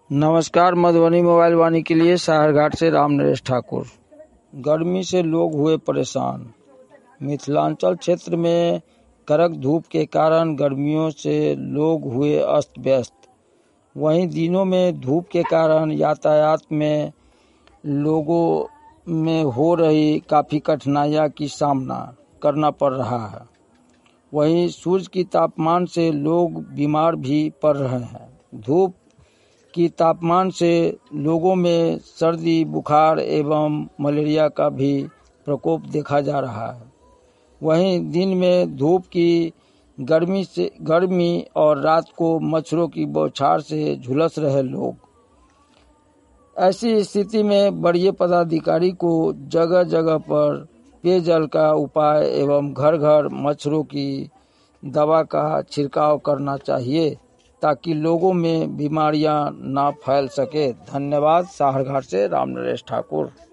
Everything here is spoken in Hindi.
नमस्कार। मधुबनी मोबाइल वाणी के लिए साहरघाट से राम नरेश ठाकुर। गर्मी से लोग हुए परेशान। मिथिलांचल क्षेत्र में कड़क धूप के कारण गर्मियों से लोग हुए अस्त व्यस्त। वहीं दिनों में धूप के कारण यातायात में लोगों में हो रही काफ़ी कठिनाइयाँ की सामना करना पड़ रहा है। वहीं सूर्य की तापमान से लोग बीमार भी पड़ रहे हैं। धूप की तापमान से लोगों में सर्दी, बुखार एवं मलेरिया का भी प्रकोप देखा जा रहा है। वहीं दिन में धूप की गर्मी और रात को मच्छरों की बौछार से झुलस रहे लोग। ऐसी स्थिति में वरीय पदाधिकारी को जगह जगह पर पेयजल का उपाय एवं घर घर मच्छरों की दवा का छिड़काव करना चाहिए ताकि लोगों में बीमारियां ना फैल सके। धन्यवाद। साहरघाट से राम नरेश ठाकुर।